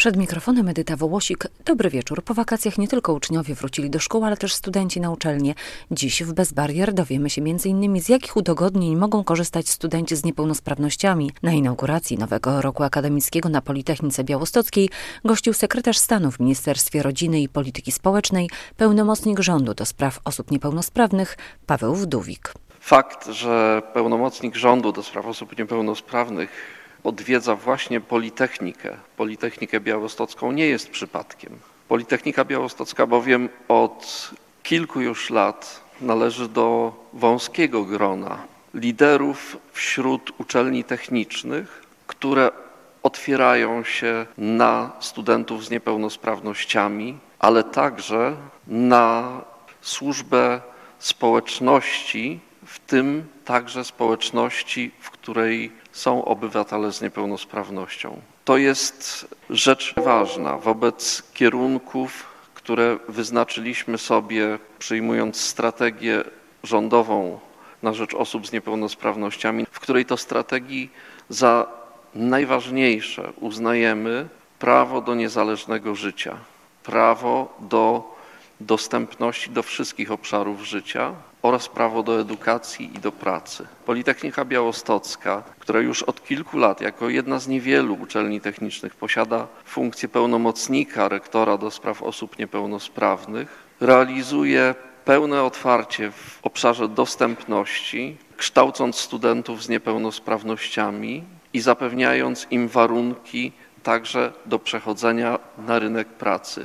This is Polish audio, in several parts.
Przed mikrofonem Edyta Wołosik. Dobry wieczór. Po wakacjach nie tylko uczniowie wrócili do szkół, ale też studenci na uczelnie. Dziś w Bez Barier dowiemy się m.in. z jakich udogodnień mogą korzystać studenci z niepełnosprawnościami. Na inauguracji nowego roku akademickiego na Politechnice Białostockiej gościł sekretarz stanu w Ministerstwie Rodziny i Polityki Społecznej, pełnomocnik rządu do spraw osób niepełnosprawnych Paweł Wdówik. Fakt, że pełnomocnik rządu do spraw osób niepełnosprawnych odwiedza właśnie Politechnikę Białostocką, nie jest przypadkiem. Politechnika Białostocka bowiem od kilku już lat należy do wąskiego grona liderów wśród uczelni technicznych, które otwierają się na studentów z niepełnosprawnościami, ale także na służbę społeczności, w tym także społeczności, w której są obywatele z niepełnosprawnością. To jest rzecz ważna wobec kierunków, które wyznaczyliśmy sobie, przyjmując strategię rządową na rzecz osób z niepełnosprawnościami, w której to strategii za najważniejsze uznajemy prawo do niezależnego życia, prawo do dostępności do wszystkich obszarów życia oraz prawo do edukacji i do pracy. Politechnika Białostocka, która już od kilku lat jako jedna z niewielu uczelni technicznych posiada funkcję pełnomocnika rektora do spraw osób niepełnosprawnych, realizuje pełne otwarcie w obszarze dostępności, kształcąc studentów z niepełnosprawnościami i zapewniając im warunki także do przechodzenia na rynek pracy.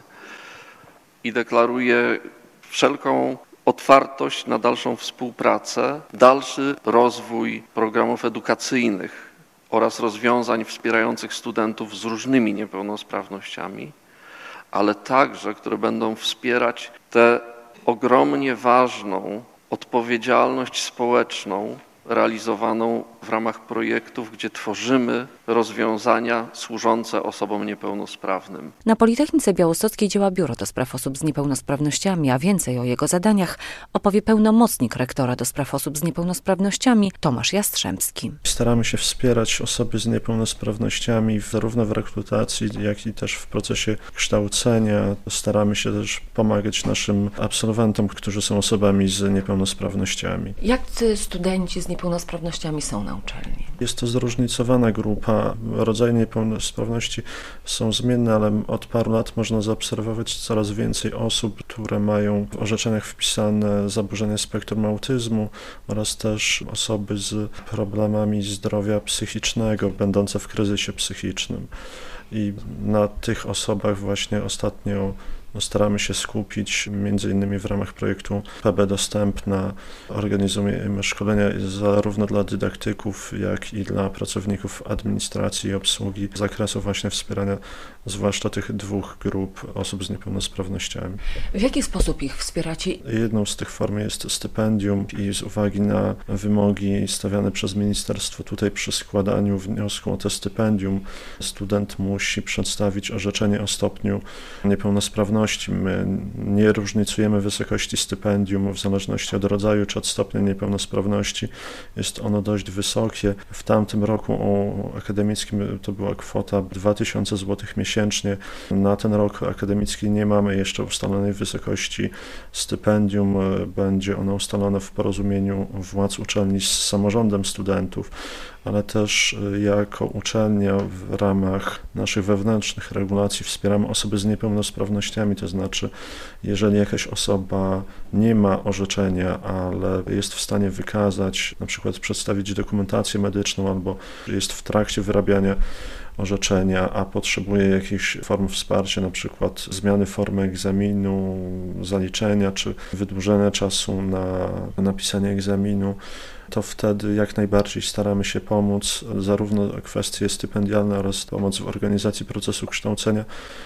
I deklaruje wszelką otwartość na dalszą współpracę, dalszy rozwój programów edukacyjnych oraz rozwiązań wspierających studentów z różnymi niepełnosprawnościami, ale także, które będą wspierać tę ogromnie ważną odpowiedzialność społeczną realizowaną w ramach projektów, gdzie tworzymy rozwiązania służące osobom niepełnosprawnym. Na Politechnice Białostockiej działa Biuro do spraw osób z niepełnosprawnościami, a więcej o jego zadaniach opowie pełnomocnik rektora do spraw osób z niepełnosprawnościami Tomasz Jastrzębski. Staramy się wspierać osoby z niepełnosprawnościami zarówno w rekrutacji, jak i też w procesie kształcenia. Staramy się też pomagać naszym absolwentom, którzy są osobami z niepełnosprawnościami. Jacy studenci z niepełnosprawnościami są na uczelni? Jest to zróżnicowana grupa. Rodzaje niepełnosprawności są zmienne, ale od paru lat można zaobserwować coraz więcej osób, które mają w orzeczeniach wpisane zaburzenia spektrum autyzmu oraz też osoby z problemami zdrowia psychicznego, będące w kryzysie psychicznym. I na tych osobach właśnie ostatnio staramy się skupić, między innymi w ramach projektu PB Dostępna. Organizujemy szkolenia zarówno dla dydaktyków, jak i dla pracowników administracji i obsługi z zakresu właśnie wspierania zwłaszcza tych dwóch grup osób z niepełnosprawnościami. W jaki sposób ich wspieracie? Jedną z tych form jest stypendium i z uwagi na wymogi stawiane przez ministerstwo tutaj przy składaniu wniosku o to stypendium student musi przedstawić orzeczenie o stopniu niepełnosprawności. My nie różnicujemy wysokości stypendium w zależności od rodzaju czy od stopnia niepełnosprawności. Jest ono dość wysokie. W tamtym roku akademickim to była kwota 2000 zł miesięcznie. Na ten rok akademicki nie mamy jeszcze ustalonej wysokości stypendium. Będzie ono ustalone w porozumieniu władz uczelni z samorządem studentów, ale też jako uczelnia w ramach naszych wewnętrznych regulacji wspieramy osoby z niepełnosprawnościami, to znaczy jeżeli jakaś osoba nie ma orzeczenia, ale jest w stanie wykazać, na przykład przedstawić dokumentację medyczną albo jest w trakcie wyrabiania orzeczenia, a potrzebuje jakichś form wsparcia, na przykład zmiany formy egzaminu, zaliczenia czy wydłużenia czasu na napisanie egzaminu, to wtedy jak najbardziej staramy się pomóc, zarówno kwestie stypendialne oraz pomoc w organizacji procesu kształcenia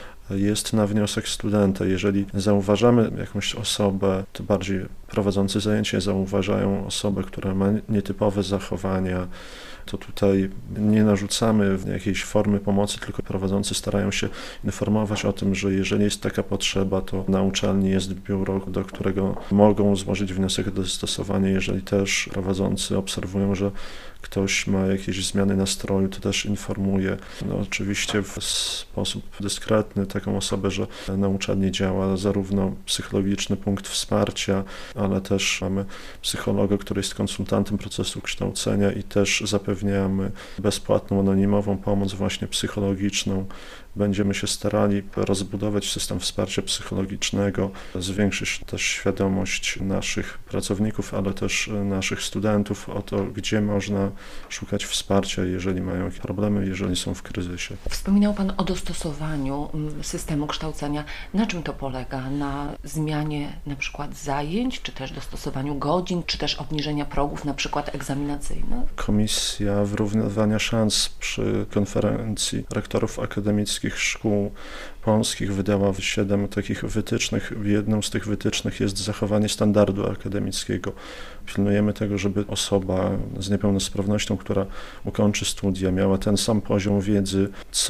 jest na wniosek studenta. Jeżeli zauważamy jakąś osobę, to bardziej prowadzący zajęcie zauważają osobę, która ma nietypowe zachowania, to tutaj nie narzucamy jakiejś formy pomocy, tylko prowadzący starają się informować o tym, że jeżeli jest taka potrzeba, to na uczelni jest biuro, do którego mogą złożyć wniosek o dostosowanie. Jeżeli też prowadzący obserwują, że ktoś ma jakieś zmiany nastroju, to też informuje. Oczywiście w sposób dyskretny taką osobę, że na uczelni działa zarówno psychologiczny punkt wsparcia, ale też mamy psychologa, który jest konsultantem procesu kształcenia i też zapewniamy bezpłatną, anonimową pomoc właśnie psychologiczną. Będziemy się starali rozbudować system wsparcia psychologicznego, zwiększyć też świadomość naszych pracowników, ale też naszych studentów o to, gdzie można szukać wsparcia, jeżeli mają jakieś problemy, jeżeli są w kryzysie. Wspominał Pan o dostosowaniu systemu kształcenia. Na czym to polega? Na zmianie na przykład zajęć, czy też dostosowaniu godzin, czy też obniżenia progów na przykład egzaminacyjnych? Komisja Wyrównywania Szans przy konferencji rektorów akademickich szkół polskich wydała 7 takich wytycznych. Jedną z tych wytycznych jest zachowanie standardu akademickiego. Pilnujemy tego, żeby osoba z niepełnosprawnością, która ukończy studia, miała ten sam poziom wiedzy,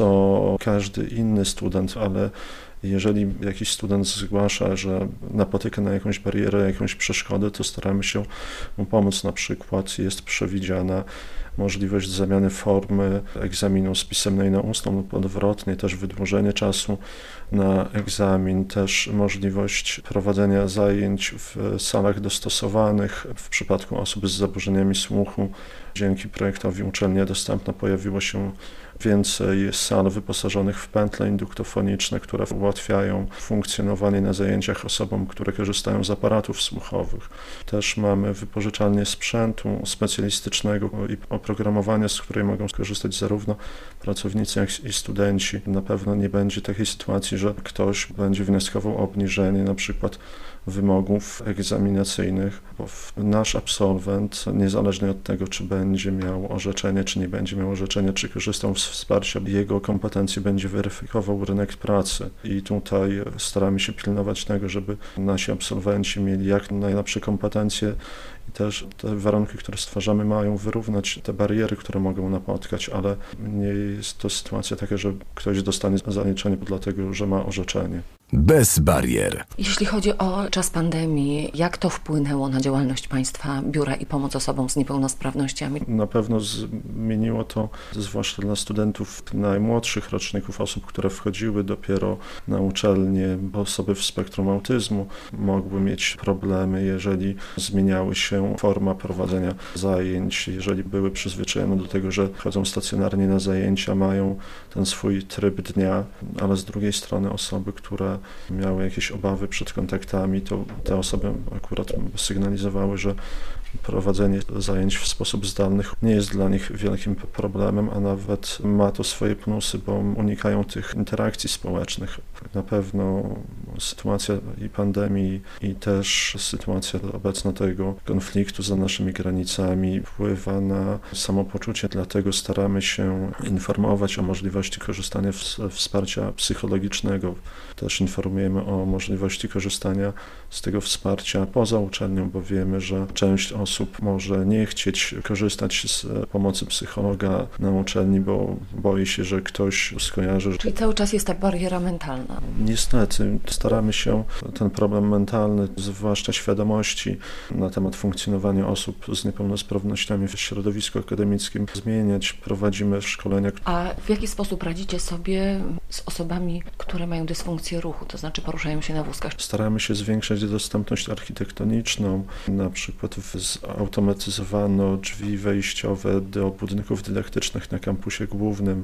co każdy inny student, ale jeżeli jakiś student zgłasza, że napotyka na jakąś barierę, jakąś przeszkodę, to staramy się mu pomóc. Na przykład jest przewidziana możliwość zamiany formy egzaminu z pisemnej na ustną lub odwrotnie, też wydłużenie czasu na egzamin, też możliwość prowadzenia zajęć w salach dostosowanych w przypadku osób z zaburzeniami słuchu. Dzięki projektowi Uczelnia Dostępna pojawiło się więcej sal wyposażonych w pętle induktofoniczne, które ułatwiają funkcjonowanie na zajęciach osobom, które korzystają z aparatów słuchowych. Też mamy wypożyczalnię sprzętu specjalistycznego i oprogramowania, z której mogą skorzystać zarówno pracownicy, jak i studenci. Na pewno nie będzie takiej sytuacji, że ktoś będzie wnioskował o obniżenie na przykład wymogów egzaminacyjnych, bo nasz absolwent, niezależnie od tego, czy będzie miał orzeczenie, czy nie będzie miał orzeczenia, czy korzystał z wsparcia, jego kompetencje będzie weryfikował rynek pracy. I tutaj staramy się pilnować tego, żeby nasi absolwenci mieli jak najlepsze kompetencje i też te warunki, które stwarzamy, mają wyrównać te bariery, które mogą napotkać, ale nie jest to sytuacja taka, że ktoś dostanie zaliczenie dlatego, że ma orzeczenie. Bez barier. Jeśli chodzi o czas pandemii, jak to wpłynęło na działalność Państwa biura i pomoc osobom z niepełnosprawnościami? Na pewno zmieniło to, zwłaszcza dla studentów najmłodszych roczników, osób, które wchodziły dopiero na uczelnię, bo osoby w spektrum autyzmu mogły mieć problemy, jeżeli zmieniały się forma prowadzenia zajęć, jeżeli były przyzwyczajone do tego, że chodzą stacjonarnie na zajęcia, mają ten swój tryb dnia, ale z drugiej strony osoby, które miały jakieś obawy przed kontaktami, to te osoby akurat sygnalizowały, że prowadzenie zajęć w sposób zdalny nie jest dla nich wielkim problemem, a nawet ma to swoje plusy, bo unikają tych interakcji społecznych. Na pewno sytuacja i pandemii, i też sytuacja obecna tego konfliktu za naszymi granicami wpływa na samopoczucie, dlatego staramy się informować o możliwości korzystania z wsparcia psychologicznego. Też informujemy o możliwości korzystania z tego wsparcia poza uczelnią, bo wiemy, że część osób może nie chcieć korzystać z pomocy psychologa na uczelni, bo boi się, że ktoś skojarzy. Czyli cały czas jest ta bariera mentalna. Niestety staramy się ten problem mentalny, zwłaszcza świadomości na temat funkcjonowania osób z niepełnosprawnościami w środowisku akademickim zmieniać. Prowadzimy szkolenia. A w jaki sposób radzicie sobie z osobami, które mają dysfunkcję ruchu, to znaczy poruszają się na wózkach? Staramy się zwiększać dostępność architektoniczną, na przykład zautomatyzowano drzwi wejściowe do budynków dydaktycznych na kampusie głównym.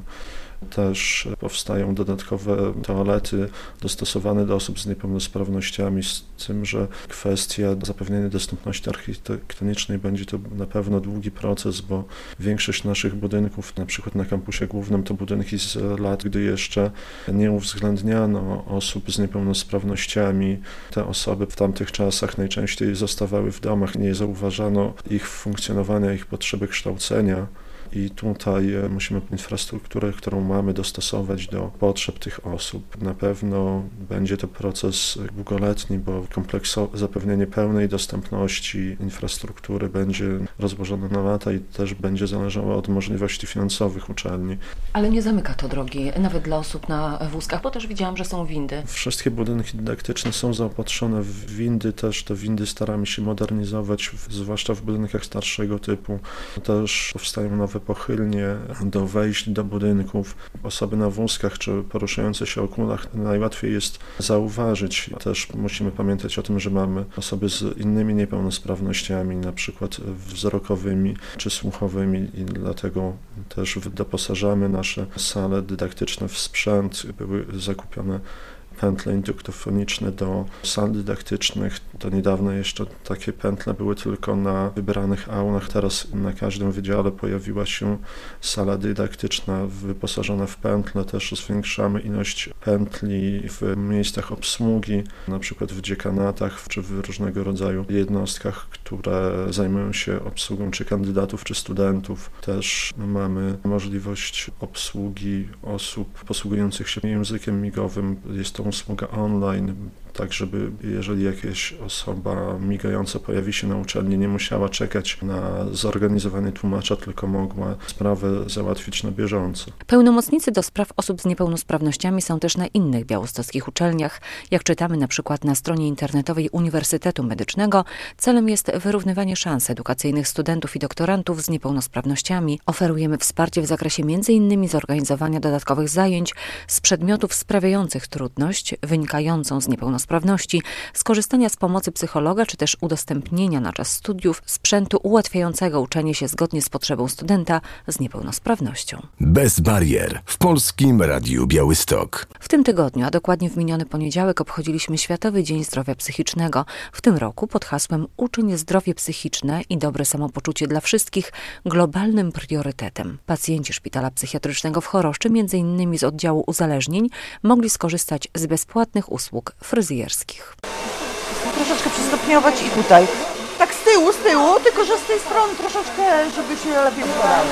Też powstają dodatkowe toalety dostosowane do osób z niepełnosprawnościami, z tym, że kwestia zapewnienia dostępności architektonicznej będzie to na pewno długi proces, bo większość naszych budynków, na przykład na kampusie głównym, to budynki z lat, gdy jeszcze nie uwzględniano osób z niepełnosprawnościami. Te osoby w tamtych czasach najczęściej zostawały w domach, nie zauważano ich funkcjonowania, ich potrzeby kształcenia. i tutaj musimy infrastrukturę, którą mamy, dostosować do potrzeb tych osób. Na pewno będzie to proces długoletni, bo zapewnienie pełnej dostępności infrastruktury będzie rozłożone na lata i też będzie zależało od możliwości finansowych uczelni. Ale nie zamyka to drogi, nawet dla osób na wózkach, bo też widziałam, że są windy. Wszystkie budynki dydaktyczne są zaopatrzone w windy, też te windy staramy się modernizować, zwłaszcza w budynkach starszego typu. Też powstają nowe pochylnie do wejść do budynków. Osoby na wózkach czy poruszające się o kulach najłatwiej jest zauważyć. Też musimy pamiętać o tym, że mamy osoby z innymi niepełnosprawnościami, na przykład wzrokowymi czy słuchowymi i dlatego też doposażamy nasze sale dydaktyczne w sprzęt. Były zakupione pętle indyktofoniczne do sal dydaktycznych. Do niedawna jeszcze takie pętle były tylko na wybranych aulach. Teraz na każdym wydziale pojawiła się sala dydaktyczna wyposażona w pętle. Też zwiększamy ilość pętli w miejscach obsługi, na przykład w dziekanatach czy w różnego rodzaju jednostkach, które zajmują się obsługą czy kandydatów, czy studentów. Też mamy możliwość obsługi osób posługujących się językiem migowym. Jest to usługa online, tak żeby jeżeli jakaś osoba migająca pojawi się na uczelni, nie musiała czekać na zorganizowanie tłumacza, tylko mogła sprawę załatwić na bieżąco. Pełnomocnicy do spraw osób z niepełnosprawnościami są też na innych białostockich uczelniach. Jak czytamy na przykład na stronie internetowej Uniwersytetu Medycznego, celem jest wyrównywanie szans edukacyjnych studentów i doktorantów z niepełnosprawnościami. Oferujemy wsparcie w zakresie m.in. zorganizowania dodatkowych zajęć z przedmiotów sprawiających trudność, wynikającą z niepełnosprawności, skorzystania z pomocy psychologa, czy też udostępnienia na czas studiów sprzętu ułatwiającego uczenie się zgodnie z potrzebą studenta z niepełnosprawnością. Bez barier w Polskim Radiu Białystok. W tym tygodniu, a dokładnie w miniony poniedziałek, obchodziliśmy Światowy Dzień Zdrowia Psychicznego. W tym roku pod hasłem Uczyń zdrowie psychiczne i dobre samopoczucie dla wszystkich globalnym priorytetem. Pacjenci Szpitala Psychiatrycznego w Choroszczy, m.in. z oddziału uzależnień, mogli skorzystać z bezpłatnych usług fryzjerskich. Troszeczkę przystopniować i tutaj. Tak z tyłu, tylko że z tej strony troszeczkę, żeby się lepiej układały.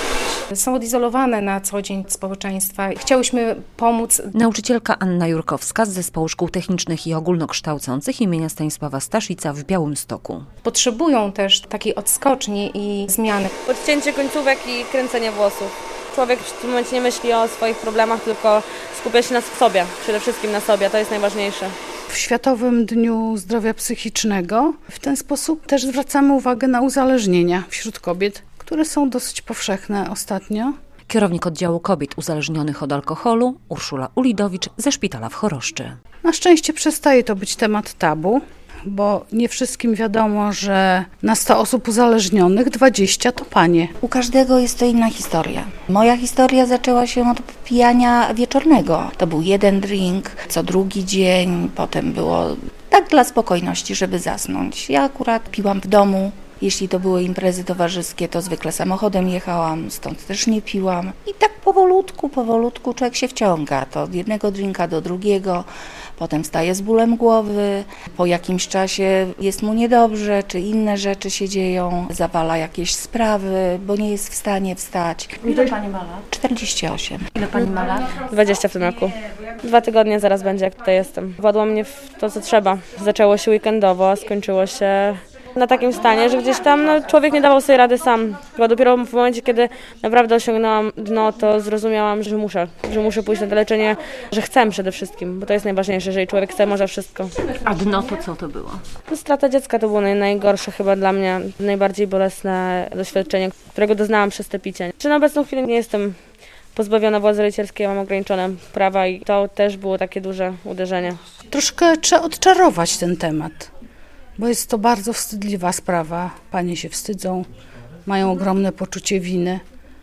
Są odizolowane na co dzień od społeczeństwa. Chciałyśmy pomóc. Nauczycielka Anna Jurkowska z Zespołu Szkół Technicznych i Ogólnokształcących imienia Stanisława Staszica w Białymstoku. Potrzebują też takiej odskoczni i zmiany. Odcięcie końcówek i kręcenie włosów. Człowiek w tym momencie nie myśli o swoich problemach, tylko skupia się na sobie, przede wszystkim na sobie, to jest najważniejsze. W Światowym Dniu Zdrowia Psychicznego w ten sposób też zwracamy uwagę na uzależnienia wśród kobiet, które są dosyć powszechne ostatnio. Kierownik oddziału kobiet uzależnionych od alkoholu Urszula Ulidowicz ze Szpitala w Choroszczy. Na szczęście przestaje to być temat tabu, bo nie wszystkim wiadomo, że na 100 osób uzależnionych 20 to panie. U każdego jest to inna historia. Moja historia zaczęła się od pijania wieczornego. To był jeden drink co drugi dzień, potem było tak dla spokojności, żeby zasnąć. Ja akurat piłam w domu. Jeśli to były imprezy towarzyskie, to zwykle samochodem jechałam, stąd też nie piłam. I tak powolutku człowiek się wciąga. To od jednego drinka do drugiego, potem staje z bólem głowy, po jakimś czasie jest mu niedobrze, czy inne rzeczy się dzieją, zawala jakieś sprawy, bo nie jest w stanie wstać. Ile pani ma lat? 48. Ile pani ma lat? 20 w tym roku. 2 tygodnie zaraz będzie, jak tutaj jestem. Władło mnie w to, co trzeba. Zaczęło się weekendowo, skończyło się na takim stanie, że gdzieś tam człowiek nie dawał sobie rady sam. Chyba dopiero w momencie, kiedy naprawdę osiągnęłam dno, to zrozumiałam, że muszę pójść na to leczenie, że chcę przede wszystkim, bo to jest najważniejsze, jeżeli człowiek chce, może wszystko. A dno to co to było? Strata dziecka to było najgorsze chyba dla mnie, najbardziej bolesne doświadczenie, którego doznałam przez te picie. Czy na obecną chwilę nie jestem pozbawiona władzy rodzicielskiej, mam ograniczone prawa i to też było takie duże uderzenie. Troszkę trzeba odczarować ten temat, bo jest to bardzo wstydliwa sprawa. Panie się wstydzą, mają ogromne poczucie winy.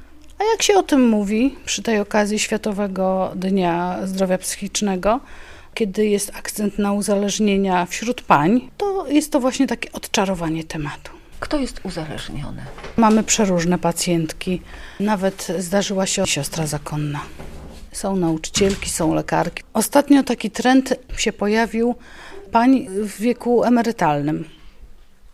A jak się o tym mówi przy tej okazji Światowego Dnia Zdrowia Psychicznego, kiedy jest akcent na uzależnienia wśród pań, to jest to właśnie takie odczarowanie tematu. Kto jest uzależniony? Mamy przeróżne pacjentki. Nawet zdarzyła się siostra zakonna. Są nauczycielki, są lekarki. Ostatnio taki trend się pojawił pań w wieku emerytalnym.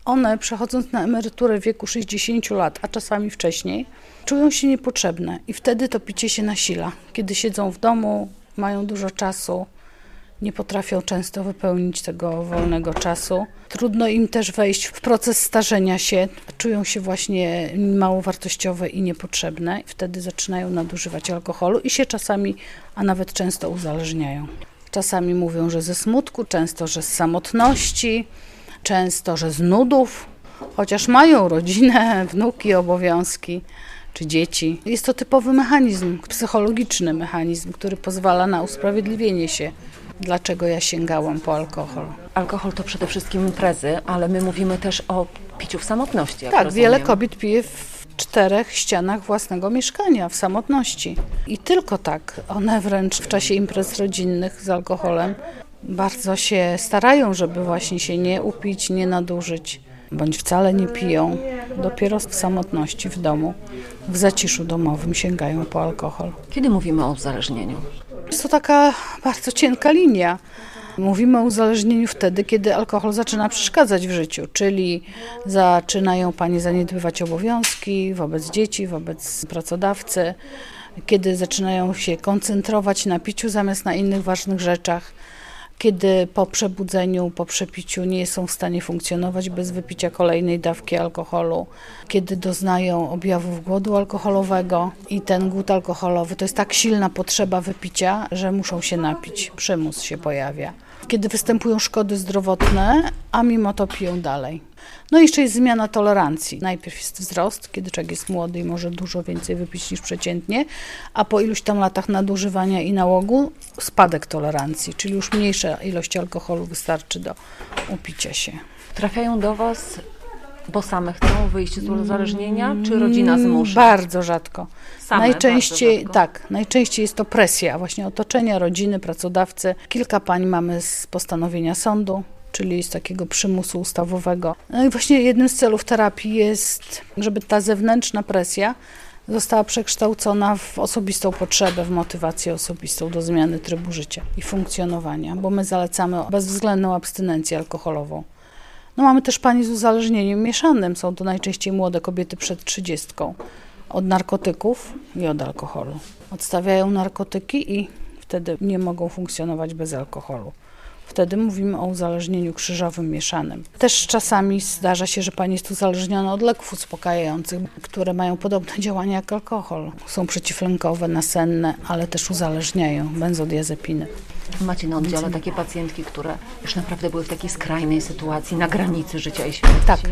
One, przechodząc na emeryturę w wieku 60 lat, a czasami wcześniej, czują się niepotrzebne i wtedy to picie się nasila. Kiedy siedzą w domu, mają dużo czasu, nie potrafią często wypełnić tego wolnego czasu. Trudno im też wejść w proces starzenia się, czują się właśnie mało wartościowe i niepotrzebne. Wtedy zaczynają nadużywać alkoholu i się czasami, a nawet często uzależniają. Czasami mówią, że ze smutku, często, że z samotności, często, że z nudów, chociaż mają rodzinę, wnuki, obowiązki czy dzieci. Jest to typowy mechanizm, psychologiczny mechanizm, który pozwala na usprawiedliwienie się, dlaczego ja sięgałam po alkohol. Alkohol to przede wszystkim imprezy, ale my mówimy też o piciu w samotności. Jak tak, rozumiem. Wiele kobiet pije w 4 ścianach własnego mieszkania, w samotności. I tylko tak. One wręcz w czasie imprez rodzinnych z alkoholem bardzo się starają, żeby właśnie się nie upić, nie nadużyć, bądź wcale nie piją. Dopiero w samotności w domu, w zaciszu domowym sięgają po alkohol. Kiedy mówimy o uzależnieniu? Jest to taka bardzo cienka linia. Mówimy o uzależnieniu wtedy, kiedy alkohol zaczyna przeszkadzać w życiu, czyli zaczynają panie zaniedbywać obowiązki wobec dzieci, wobec pracodawcy, kiedy zaczynają się koncentrować na piciu zamiast na innych ważnych rzeczach, kiedy po przebudzeniu, po przepiciu nie są w stanie funkcjonować bez wypicia kolejnej dawki alkoholu, kiedy doznają objawów głodu alkoholowego i ten głód alkoholowy to jest tak silna potrzeba wypicia, że muszą się napić, przymus się pojawia. Kiedy występują szkody zdrowotne, a mimo to piją dalej. No i jeszcze jest zmiana tolerancji. Najpierw jest wzrost, kiedy człowiek jest młody i może dużo więcej wypić niż przeciętnie, a po iluś tam latach nadużywania i nałogu spadek tolerancji, czyli już mniejsza ilość alkoholu wystarczy do upicia się. Trafiają do Was, bo same chcą wyjść z uzależnienia, czy rodzina zmusza? Bardzo rzadko. Najczęściej, bardzo rzadko. Tak, najczęściej jest to presja właśnie otoczenia, rodziny, pracodawcy. Kilka pań mamy z postanowienia sądu, czyli z takiego przymusu ustawowego. No i właśnie jednym z celów terapii jest, żeby ta zewnętrzna presja została przekształcona w osobistą potrzebę, w motywację osobistą do zmiany trybu życia i funkcjonowania, bo my zalecamy bezwzględną abstynencję alkoholową. No mamy też panie z uzależnieniem mieszanym, są to najczęściej młode kobiety przed 30, od narkotyków i od alkoholu. Odstawiają narkotyki i wtedy nie mogą funkcjonować bez alkoholu. Wtedy mówimy o uzależnieniu krzyżowym mieszanym. Też czasami zdarza się, że pani jest uzależniona od leków uspokajających, które mają podobne działania jak alkohol. Są przeciwlękowe, nasenne, ale też uzależniają, benzodiazepiny. Macie na oddziale takie pacjentki, które już naprawdę były w takiej skrajnej sytuacji, na granicy życia i śmierci? Tak.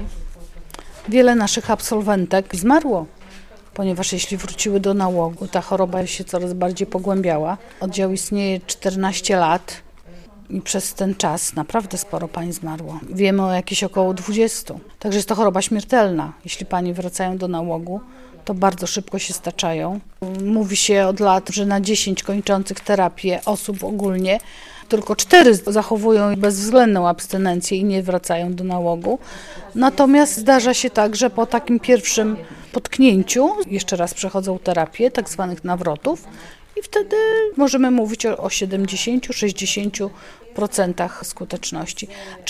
Wiele naszych absolwentek zmarło, ponieważ jeśli wróciły do nałogu, ta choroba się coraz bardziej pogłębiała. Oddział istnieje 14 lat. I przez ten czas naprawdę sporo pań zmarło. Wiemy o jakieś około 20. Także jest to choroba śmiertelna. Jeśli panie wracają do nałogu, to bardzo szybko się staczają. Mówi się od lat, że na 10 kończących terapię osób ogólnie tylko 4 zachowują bezwzględną abstynencję i nie wracają do nałogu. Natomiast zdarza się tak, że po takim pierwszym potknięciu jeszcze raz przechodzą terapię tak zwanych nawrotów i wtedy możemy mówić o 70-60% skuteczności.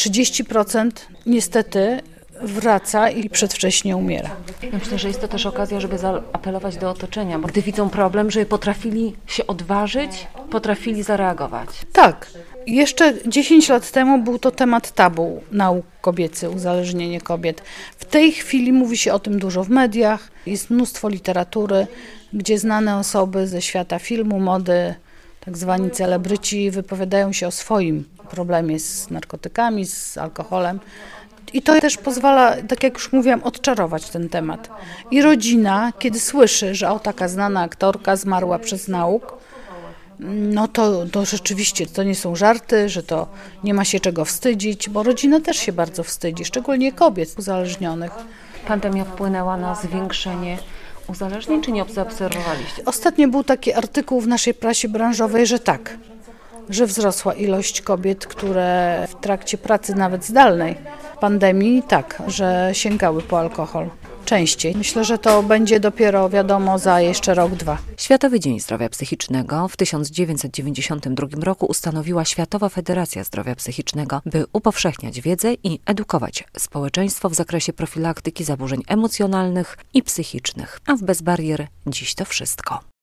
30% niestety wraca i przedwcześnie umiera. Ja myślę, że jest to też okazja, żeby zaapelować do otoczenia, bo gdy widzą problem, żeby potrafili się odważyć, potrafili zareagować. Tak. Jeszcze 10 lat temu był to temat tabu, nauk kobiecy, uzależnienie kobiet. W tej chwili mówi się o tym dużo w mediach, jest mnóstwo literatury, gdzie znane osoby ze świata filmu, mody, tak zwani celebryci wypowiadają się o swoim problemie z narkotykami, z alkoholem. I to też pozwala, tak jak już mówiłam, odczarować ten temat. I rodzina, kiedy słyszy, że o taka znana aktorka zmarła przez nauk, no to rzeczywiście to nie są żarty, że to nie ma się czego wstydzić, bo rodzina też się bardzo wstydzi, szczególnie kobiet uzależnionych. Pandemia wpłynęła na zwiększenie uzależnień, czy nie zaobserwowaliście? Ostatnio był taki artykuł w naszej prasie branżowej, że tak, że wzrosła ilość kobiet, które w trakcie pracy nawet zdalnej pandemii, tak, że sięgały po alkohol. częściej. Myślę, że to będzie dopiero wiadomo za jeszcze rok, 2. Światowy Dzień Zdrowia Psychicznego w 1992 roku ustanowiła Światowa Federacja Zdrowia Psychicznego, by upowszechniać wiedzę i edukować społeczeństwo w zakresie profilaktyki zaburzeń emocjonalnych i psychicznych. A w Bez Barier dziś to wszystko.